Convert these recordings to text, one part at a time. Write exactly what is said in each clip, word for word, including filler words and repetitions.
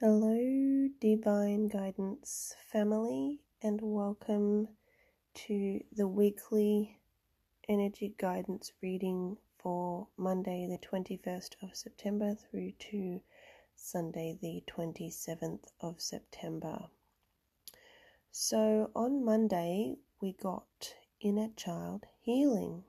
Hello, Divine Guidance family, and welcome to the weekly energy guidance reading for Monday, the twenty-first of September through to Sunday, the twenty-seventh of September. So on Monday, we got Inner Child Healing,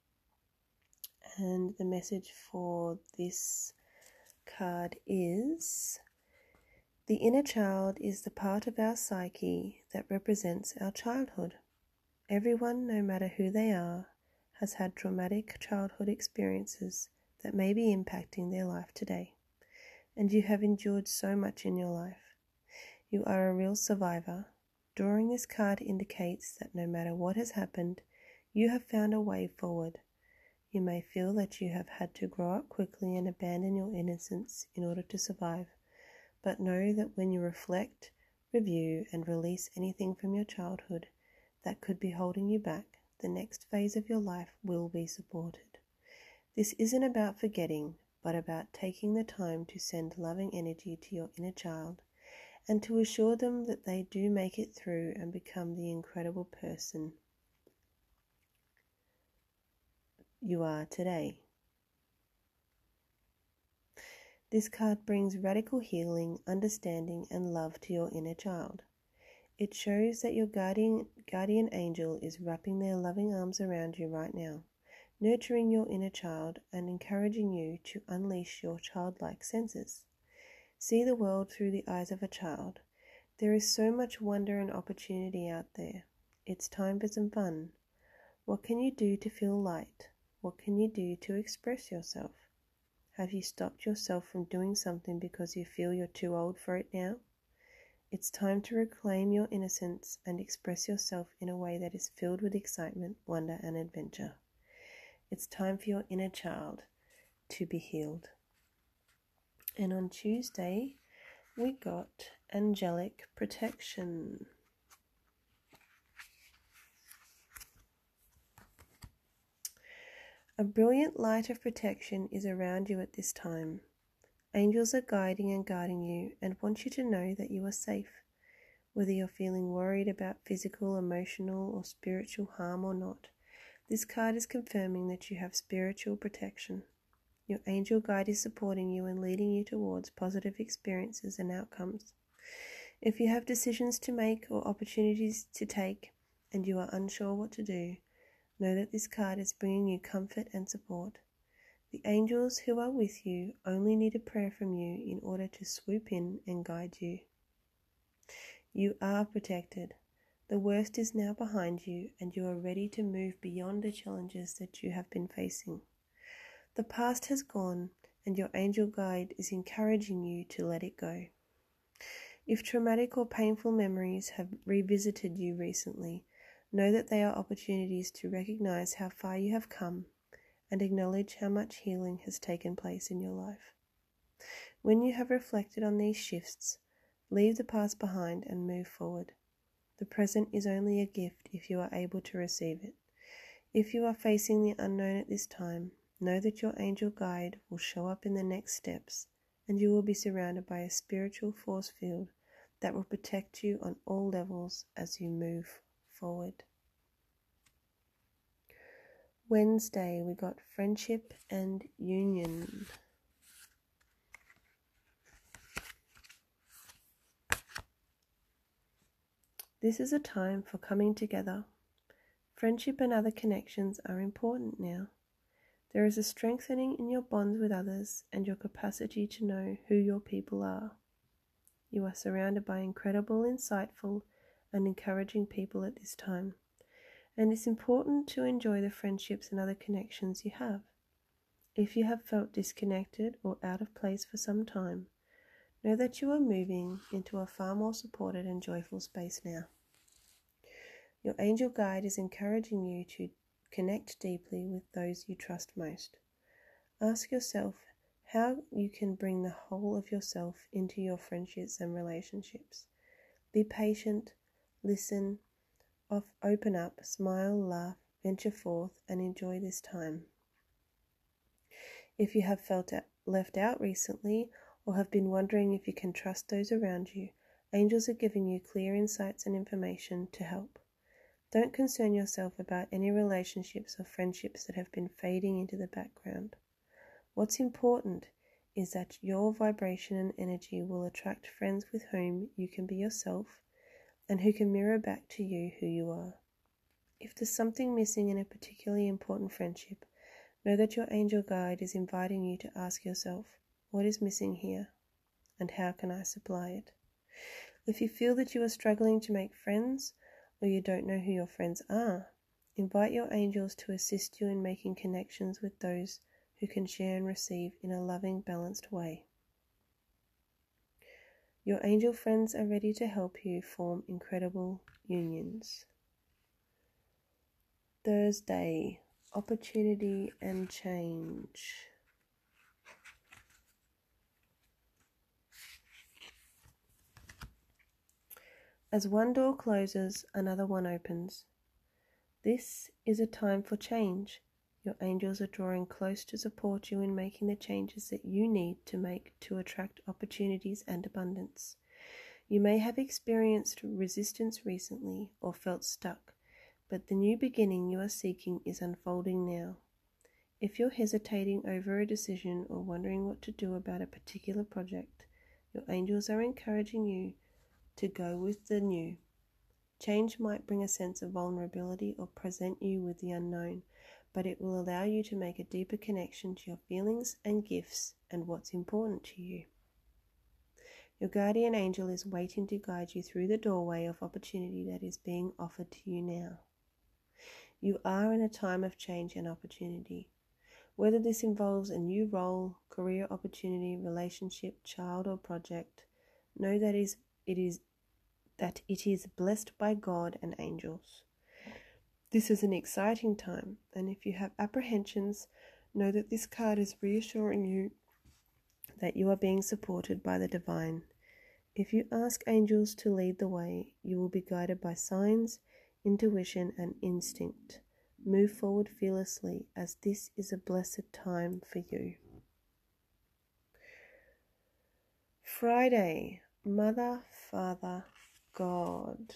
and the message for this card is: the inner child is the part of our psyche that represents our childhood. Everyone, no matter who they are, has had traumatic childhood experiences that may be impacting their life today. And you have endured so much in your life. You are a real survivor. Drawing this card indicates that no matter what has happened, you have found a way forward. You may feel that you have had to grow up quickly and abandon your innocence in order to survive. But know that when you reflect, review, and release anything from your childhood that could be holding you back, the next phase of your life will be supported. This isn't about forgetting, but about taking the time to send loving energy to your inner child and to assure them that they do make it through and become the incredible person you are today. This card brings radical healing, understanding, and love to your inner child. It shows that your guardian, guardian angel is wrapping their loving arms around you right now, nurturing your inner child and encouraging you to unleash your childlike senses. See the world through the eyes of a child. There is so much wonder and opportunity out there. It's time for some fun. What can you do to feel light? What can you do to express yourself? Have you stopped yourself from doing something because you feel you're too old for it now? It's time to reclaim your innocence and express yourself in a way that is filled with excitement, wonder, and adventure. It's time for your inner child to be healed. And on Tuesday, we got angelic protection. A brilliant light of protection is around you at this time. Angels are guiding and guarding you and want you to know that you are safe, whether you're feeling worried about physical, emotional, or spiritual harm or not. This card is confirming that you have spiritual protection. Your angel guide is supporting you and leading you towards positive experiences and outcomes. If you have decisions to make or opportunities to take and you are unsure what to do, know that this card is bringing you comfort and support. The angels who are with you only need a prayer from you in order to swoop in and guide you. You are protected. The worst is now behind you, and you are ready to move beyond the challenges that you have been facing. The past has gone, and your angel guide is encouraging you to let it go. If traumatic or painful memories have revisited you recently, know that they are opportunities to recognize how far you have come and acknowledge how much healing has taken place in your life. When you have reflected on these shifts, leave the past behind and move forward. The present is only a gift if you are able to receive it. If you are facing the unknown at this time, know that your angel guide will show up in the next steps, and you will be surrounded by a spiritual force field that will protect you on all levels as you move forward. Wednesday, we got friendship and union. This is a time for coming together. Friendship and other connections are important now. There is a strengthening in your bonds with others and your capacity to know who your people are. You are surrounded by incredible, insightful, and encouraging people at this time. And it's important to enjoy the friendships and other connections you have. If you have felt disconnected or out of place for some time, know that you are moving into a far more supported and joyful space now. Your angel guide is encouraging you to connect deeply with those you trust most. Ask yourself how you can bring the whole of yourself into your friendships and relationships. Be patient, listen, open up, smile, laugh, venture forth, and enjoy this time. If you have felt left out recently or have been wondering if you can trust those around you, angels are giving you clear insights and information to help. Don't concern yourself about any relationships or friendships that have been fading into the background. What's important is that your vibration and energy will attract friends with whom you can be yourself and who can mirror back to you who you are. If there's something missing in a particularly important friendship, know that your angel guide is inviting you to ask yourself, what is missing here, and how can I supply it? If you feel that you are struggling to make friends, or you don't know who your friends are, invite your angels to assist you in making connections with those who can share and receive in a loving, balanced way. Your angel friends are ready to help you form incredible unions. Thursday, opportunity and change. As one door closes, another one opens. This is a time for change. Your angels are drawing close to support you in making the changes that you need to make to attract opportunities and abundance. You may have experienced resistance recently or felt stuck, but the new beginning you are seeking is unfolding now. If you're hesitating over a decision or wondering what to do about a particular project, your angels are encouraging you to go with the new. Change might bring a sense of vulnerability or present you with the unknown, but it will allow you to make a deeper connection to your feelings and gifts and what's important to you. Your guardian angel is waiting to guide you through the doorway of opportunity that is being offered to you now. You are in a time of change and opportunity. Whether this involves a new role, career opportunity, relationship, child, or project, know that is it is that it is blessed by God and angels. This is an exciting time, and if you have apprehensions, know that this card is reassuring you that you are being supported by the divine. If you ask angels to lead the way, you will be guided by signs, intuition, and instinct. Move forward fearlessly, as this is a blessed time for you. Friday, Mother, Father, God.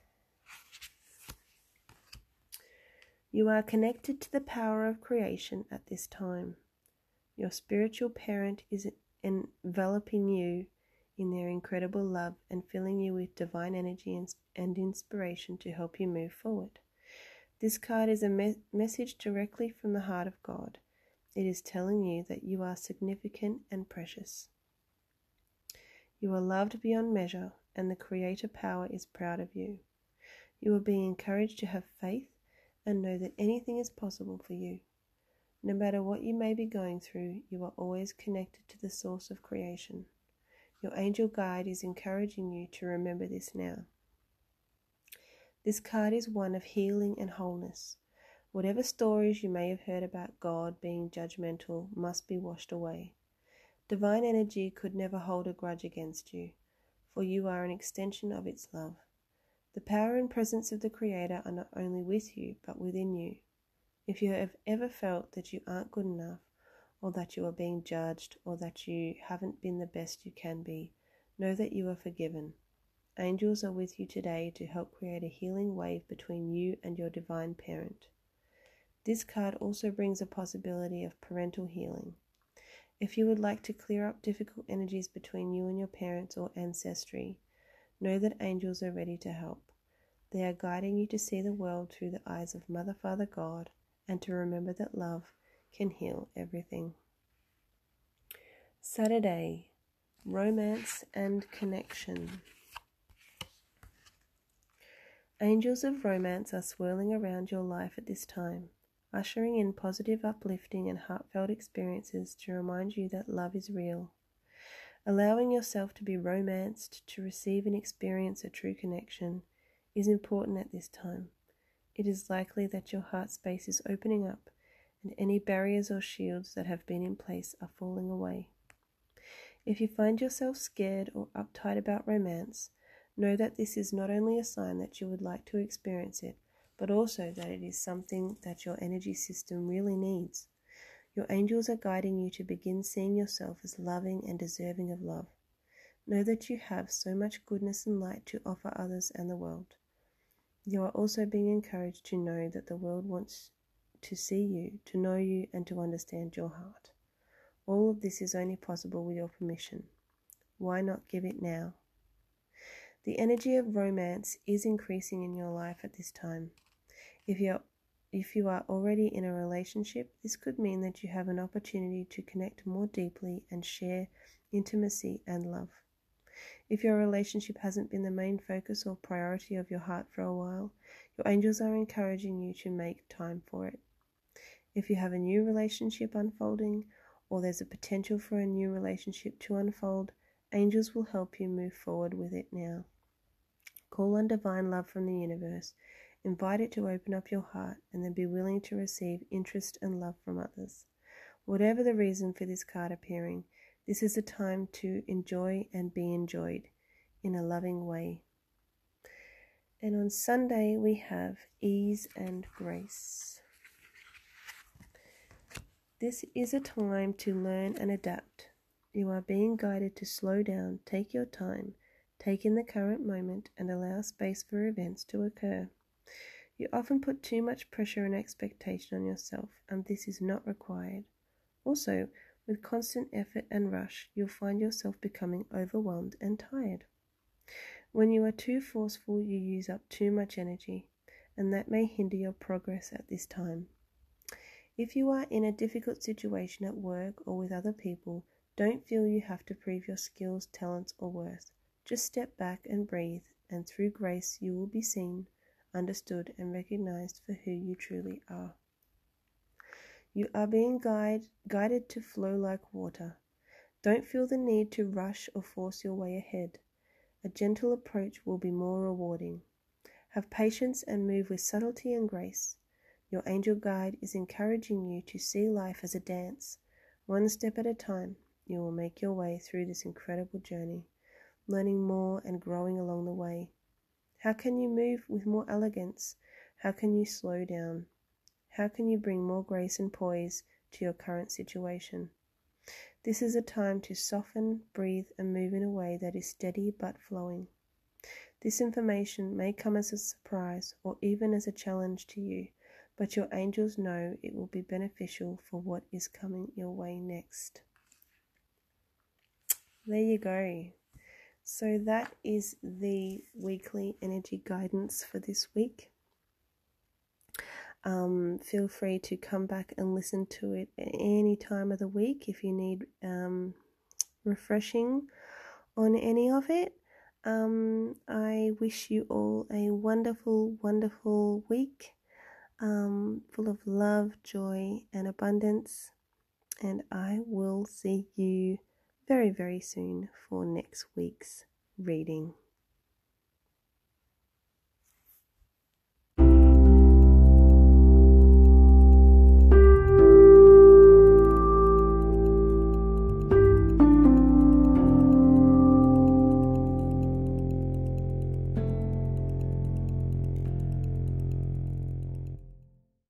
You are connected to the power of creation at this time. Your spiritual parent is enveloping you in their incredible love and filling you with divine energy and, and inspiration to help you move forward. This card is a me- message directly from the heart of God. It is telling you that you are significant and precious. You are loved beyond measure, and the Creator power is proud of you. You are being encouraged to have faith and know that anything is possible for you. No matter what you may be going through, you are always connected to the source of creation. Your angel guide is encouraging you to remember this now. This card is one of healing and wholeness. Whatever stories you may have heard about God being judgmental must be washed away. Divine energy could never hold a grudge against you, for you are an extension of its love. The power and presence of the Creator are not only with you, but within you. If you have ever felt that you aren't good enough, or that you are being judged, or that you haven't been the best you can be, know that you are forgiven. Angels are with you today to help create a healing wave between you and your divine parent. This card also brings a possibility of parental healing. If you would like to clear up difficult energies between you and your parents or ancestry, know that angels are ready to help. They are guiding you to see the world through the eyes of Mother, Father, God, and to remember that love can heal everything. Saturday, romance and connection. Angels of romance are swirling around your life at this time, ushering in positive, uplifting, and heartfelt experiences to remind you that love is real. Allowing yourself to be romanced, to receive and experience a true connection, is important at this time. It is likely that your heart space is opening up, and any barriers or shields that have been in place are falling away. If you find yourself scared or uptight about romance, know that this is not only a sign that you would like to experience it, but also that it is something that your energy system really needs. Your angels are guiding you to begin seeing yourself as loving and deserving of love. Know that you have so much goodness and light to offer others and the world. You are also being encouraged to know that the world wants to see you, to know you, and to understand your heart. All of this is only possible with your permission. Why not give it now? The energy of romance is increasing in your life at this time. If you're If you are already in a relationship, this could mean that you have an opportunity to connect more deeply and share intimacy and love. If your relationship hasn't been the main focus or priority of your heart for a while, your angels are encouraging you to make time for it. If you have a new relationship unfolding, or there's a potential for a new relationship to unfold, angels will help you move forward with it now. Call on divine love from the universe. Invite it to open up your heart, and then be willing to receive interest and love from others. Whatever the reason for this card appearing, this is a time to enjoy and be enjoyed in a loving way. And on Sunday we have ease and grace. This is a time to learn and adapt. You are being guided to slow down, take your time, take in the current moment, and allow space for events to occur. You often put too much pressure and expectation on yourself, and this is not required. Also, with constant effort and rush, you'll find yourself becoming overwhelmed and tired. When you are too forceful, you use up too much energy, and that may hinder your progress at this time. If you are in a difficult situation at work or with other people, don't feel you have to prove your skills, talents, or worth. Just step back and breathe, and through grace you will be seen, understood, and recognized for who you truly are. You are being guide, guided to flow like water. Don't feel the need to rush or force your way ahead. A gentle approach will be more rewarding. Have patience and move with subtlety and grace. Your angel guide is encouraging you to see life as a dance. One step at a time, you will make your way through this incredible journey, learning more and growing along the way. How can you move with more elegance? How can you slow down? How can you bring more grace and poise to your current situation? This is a time to soften, breathe, and move in a way that is steady but flowing. This information may come as a surprise or even as a challenge to you, but your angels know it will be beneficial for what is coming your way next. There you go. So that is the weekly energy guidance for this week. Um, feel free to come back and listen to it at any time of the week if you need um, refreshing on any of it. Um, I wish you all a wonderful, wonderful week, um, full of love, joy, and abundance. And I will see you very, very soon for next week's reading.